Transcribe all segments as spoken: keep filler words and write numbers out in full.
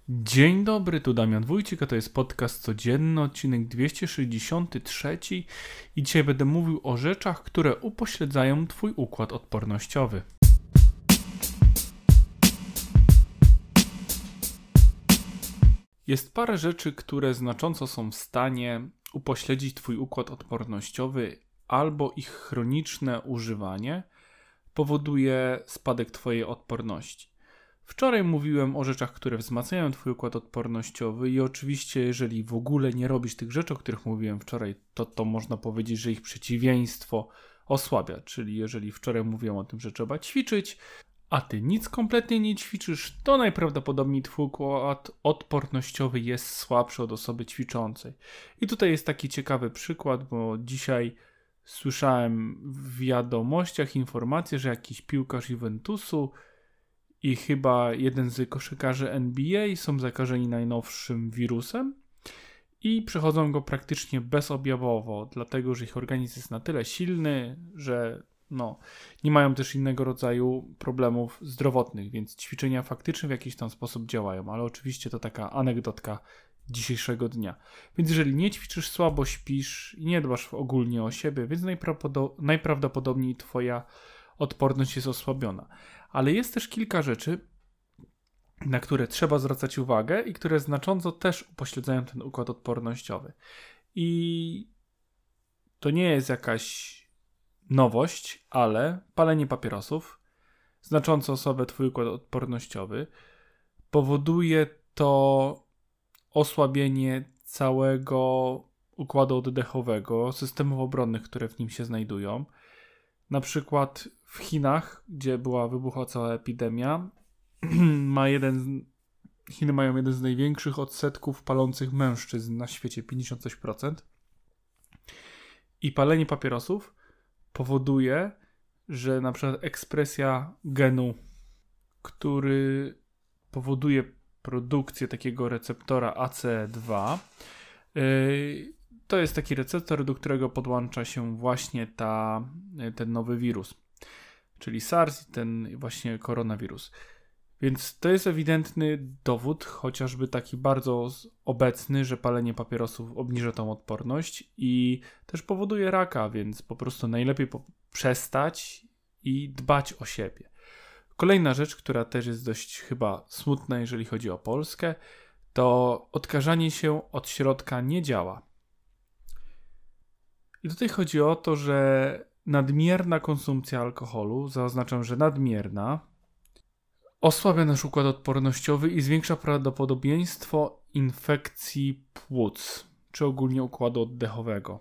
Dzień dobry, tu Damian Wójcik, a to jest podcast codzienny, odcinek dwieście sześćdziesiąty trzeci i dzisiaj będę mówił o rzeczach, które upośledzają Twój układ odpornościowy. Jest parę rzeczy, które znacząco są w stanie upośledzić Twój układ odpornościowy albo ich chroniczne używanie powoduje spadek Twojej odporności. Wczoraj mówiłem o rzeczach, które wzmacniają Twój układ odpornościowy i oczywiście jeżeli w ogóle nie robisz tych rzeczy, o których mówiłem wczoraj, to to można powiedzieć, że ich przeciwieństwo osłabia. Czyli jeżeli wczoraj mówiłem o tym, że trzeba ćwiczyć, a Ty nic kompletnie nie ćwiczysz, to najprawdopodobniej Twój układ odpornościowy jest słabszy od osoby ćwiczącej. I tutaj jest taki ciekawy przykład, bo dzisiaj słyszałem w wiadomościach informację, że jakiś piłkarz Juventusu i chyba jeden z koszykarzy N B A są zakażeni najnowszym wirusem i przechodzą go praktycznie bezobjawowo, dlatego że ich organizm jest na tyle silny, że no, nie mają też innego rodzaju problemów zdrowotnych, więc ćwiczenia faktycznie w jakiś tam sposób działają, ale oczywiście to taka anegdotka dzisiejszego dnia. Więc jeżeli nie ćwiczysz, słabo śpisz i nie dbasz ogólnie o siebie, więc najprawdopodobniej Twoja odporność jest osłabiona. Ale jest też kilka rzeczy, na które trzeba zwracać uwagę i które znacząco też upośledzają ten układ odpornościowy. I to nie jest jakaś nowość, ale palenie papierosów znacząco osłabia Twój układ odpornościowy. Powoduje to osłabienie całego układu oddechowego, systemów obronnych, które w nim się znajdują. Na przykład w Chinach, gdzie była wybuchła cała epidemia, ma jeden, Chiny mają jeden z największych odsetków palących mężczyzn na świecie, pięćdziesiąt coś procent. I palenie papierosów powoduje, że na przykład ekspresja genu, który powoduje produkcję takiego receptora A C E dwa, yy, to jest taki receptor, do którego podłącza się właśnie ta, ten nowy wirus, czyli SARS i ten właśnie koronawirus. Więc to jest ewidentny dowód, chociażby taki bardzo obecny, że palenie papierosów obniża tą odporność i też powoduje raka, więc po prostu najlepiej po- przestać i dbać o siebie. Kolejna rzecz, która też jest dość chyba smutna, jeżeli chodzi o Polskę, to odkażanie się od środka nie działa. I tutaj chodzi o to, że nadmierna konsumpcja alkoholu, zaznaczam, że nadmierna, osłabia nasz układ odpornościowy i zwiększa prawdopodobieństwo infekcji płuc, czy ogólnie układu oddechowego.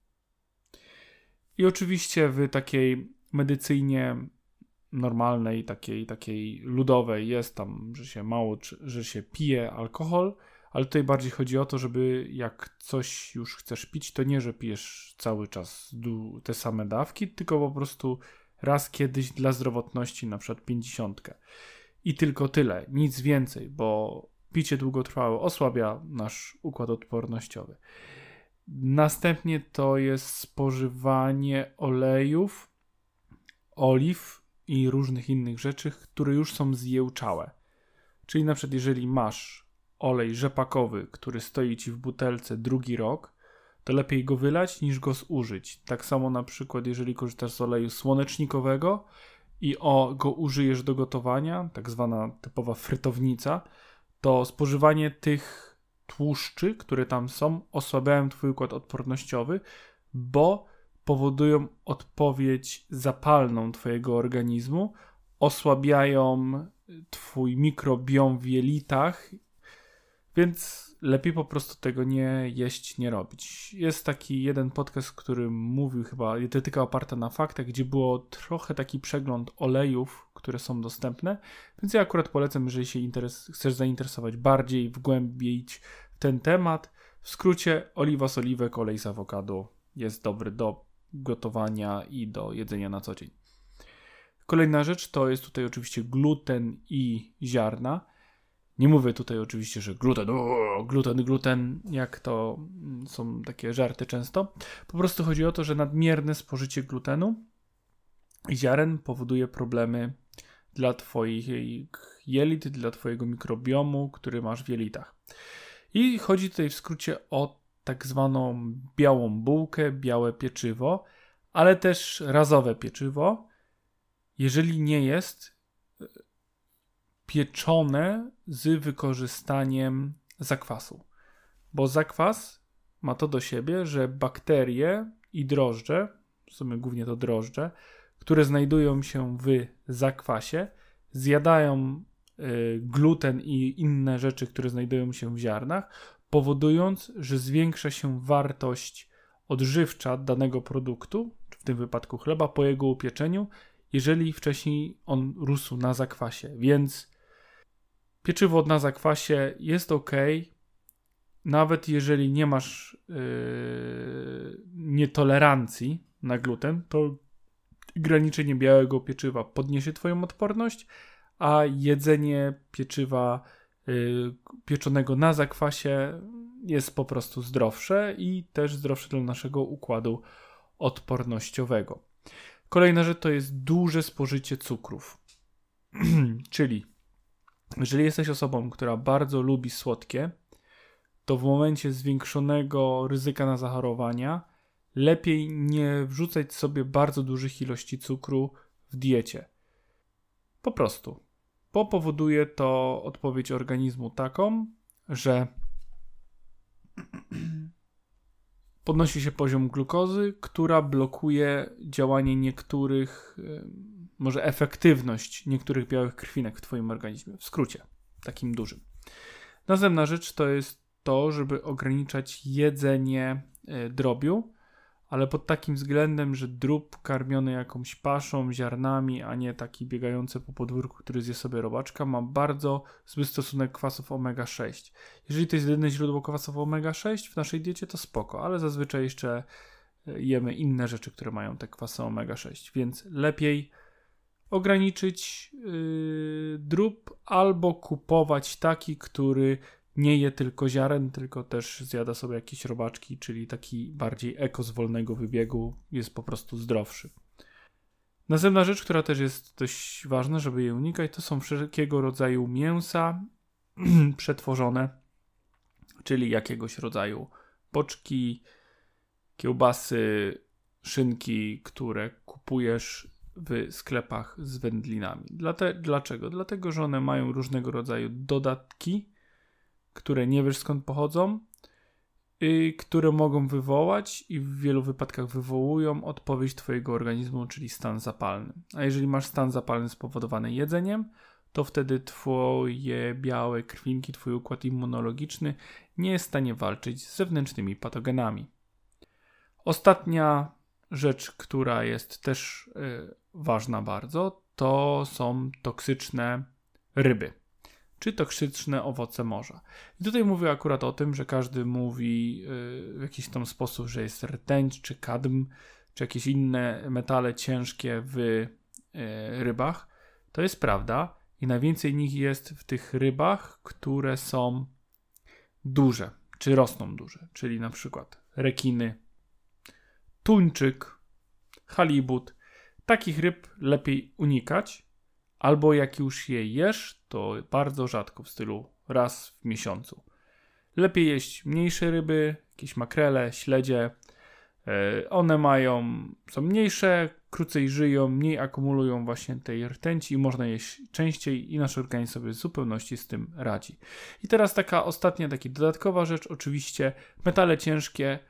I oczywiście w takiej medycynie normalnej, takiej, takiej ludowej jest tam, że się mało, że się pije alkohol, ale tutaj bardziej chodzi o to, żeby jak coś już chcesz pić, to nie, że pijesz cały czas te same dawki, tylko po prostu raz kiedyś dla zdrowotności, na przykład pięćdziesiątkę. I tylko tyle, nic więcej, bo picie długotrwałe osłabia nasz układ odpornościowy. Następnie to jest spożywanie olejów, oliw i różnych innych rzeczy, które już są zjełczałe. Czyli na przykład jeżeli masz olej rzepakowy, który stoi Ci w butelce drugi rok, to lepiej go wylać niż go zużyć. Tak samo na przykład jeżeli korzystasz z oleju słonecznikowego i o, go użyjesz do gotowania, tak zwana typowa frytownica, to spożywanie tych tłuszczy, które tam są, osłabiają Twój układ odpornościowy, bo powodują odpowiedź zapalną Twojego organizmu, osłabiają Twój mikrobiom w jelitach, więc lepiej po prostu tego nie jeść, nie robić. Jest taki jeden podcast, który mówił chyba, dietetyka oparta na faktach, gdzie było trochę taki przegląd olejów, które są dostępne, więc ja akurat polecam, jeżeli się interes- chcesz zainteresować bardziej, wgłębić w ten temat. W skrócie oliwa z oliwek, olej z awokado jest dobry do gotowania i do jedzenia na co dzień. Kolejna rzecz to jest tutaj oczywiście gluten i ziarna. Nie mówię tutaj oczywiście, że gluten, o, gluten, gluten, jak to są takie żarty często. Po prostu chodzi o to, że nadmierne spożycie glutenu i ziaren powoduje problemy dla Twoich jelit, dla twojego mikrobiomu, który masz w jelitach. I chodzi tutaj w skrócie o tak zwaną białą bułkę, białe pieczywo, ale też razowe pieczywo, jeżeli nie jest pieczone z wykorzystaniem zakwasu. Bo zakwas ma to do siebie, że bakterie i drożdże, w sumie głównie to drożdże, które znajdują się w zakwasie, zjadają y, gluten i inne rzeczy, które znajdują się w ziarnach, powodując, że zwiększa się wartość odżywcza danego produktu, w tym wypadku chleba, po jego upieczeniu, jeżeli wcześniej on rósł na zakwasie. Więc pieczywo na zakwasie jest ok, nawet jeżeli nie masz yy, nietolerancji na gluten, to graniczenie białego pieczywa podniesie twoją odporność, a jedzenie pieczywa yy, pieczonego na zakwasie jest po prostu zdrowsze i też zdrowsze dla naszego układu odpornościowego. Kolejna rzecz to jest duże spożycie cukrów. Czyli jeżeli jesteś osobą, która bardzo lubi słodkie, to w momencie zwiększonego ryzyka na zachorowania lepiej nie wrzucać sobie bardzo dużych ilości cukru w diecie. Po prostu. Bo powoduje to odpowiedź organizmu taką, że podnosi się poziom glukozy, która blokuje działanie niektórych, może efektywność niektórych białych krwinek w twoim organizmie. W skrócie, takim dużym. Następna rzecz to jest to, żeby ograniczać jedzenie drobiu, ale pod takim względem, że drób karmiony jakąś paszą, ziarnami, a nie taki biegający po podwórku, który zje sobie robaczka, ma bardzo zły stosunek kwasów omega sześć. Jeżeli to jest jedyne źródło kwasów omega sześć w naszej diecie, to spoko, ale zazwyczaj jeszcze jemy inne rzeczy, które mają te kwasy omega sześć, więc lepiej ograniczyć yy, drób albo kupować taki, który nie je tylko ziaren, tylko też zjada sobie jakieś robaczki, czyli taki bardziej eko z wolnego wybiegu, jest po prostu zdrowszy. Następna rzecz, która też jest dość ważna, żeby jej unikać, to są wszelkiego rodzaju mięsa przetworzone, czyli jakiegoś rodzaju boczki, kiełbasy, szynki, które kupujesz w sklepach z wędlinami. Dlate- dlaczego? Dlatego, że one mają różnego rodzaju dodatki, które nie wiesz skąd pochodzą, yy, które mogą wywołać i w wielu wypadkach wywołują odpowiedź twojego organizmu, czyli stan zapalny. A jeżeli masz stan zapalny spowodowany jedzeniem, to wtedy twoje białe krwinki, twój układ immunologiczny nie jest w stanie walczyć z zewnętrznymi patogenami. Ostatnia rzecz, która jest też yy, ważna bardzo, to są toksyczne ryby, czy toksyczne owoce morza. I tutaj mówię akurat o tym, że każdy mówi yy, w jakiś tam sposób, że jest rtęć, czy kadm, czy jakieś inne metale ciężkie w yy, rybach. To jest prawda i najwięcej nich jest w tych rybach, które są duże, czy rosną duże, czyli na przykład rekiny, tuńczyk, halibut. Takich ryb lepiej unikać, albo jak już je jesz, to bardzo rzadko, w stylu raz w miesiącu. Lepiej jeść mniejsze ryby, jakieś makrele, śledzie. One mają, są mniejsze, krócej żyją, mniej akumulują właśnie tej rtęci i można jeść częściej i nasz organizm sobie w zupełności z tym radzi. I teraz taka ostatnia, taka dodatkowa rzecz, oczywiście metale ciężkie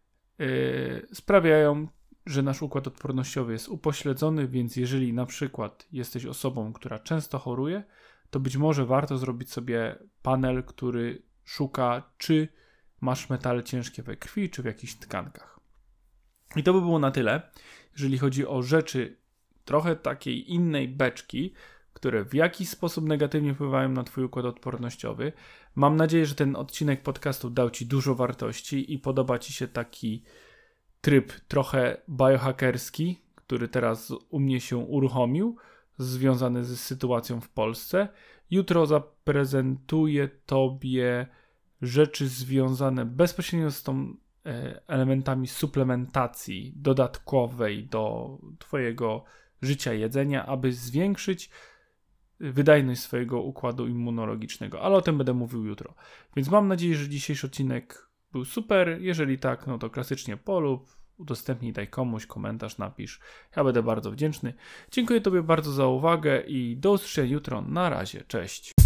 yy, sprawiają, że nasz układ odpornościowy jest upośledzony, więc jeżeli na przykład jesteś osobą, która często choruje, to być może warto zrobić sobie panel, który szuka, czy masz metale ciężkie we krwi, czy w jakichś tkankach. I to by było na tyle, jeżeli chodzi o rzeczy trochę takiej innej beczki, które w jakiś sposób negatywnie wpływają na twój układ odpornościowy. Mam nadzieję, że ten odcinek podcastu dał ci dużo wartości i podoba ci się taki tryb trochę biohackerski, który teraz u mnie się uruchomił, związany z sytuacją w Polsce. Jutro zaprezentuję tobie rzeczy związane bezpośrednio z tą elementami suplementacji dodatkowej do twojego życia jedzenia, aby zwiększyć wydajność swojego układu immunologicznego, ale o tym będę mówił jutro. Więc mam nadzieję, że dzisiejszy odcinek był super. Jeżeli tak, no to klasycznie polub, udostępnij, daj komuś, komentarz napisz. Ja będę bardzo wdzięczny. Dziękuję Tobie bardzo za uwagę i do usłyszenia jutro. Na razie, cześć.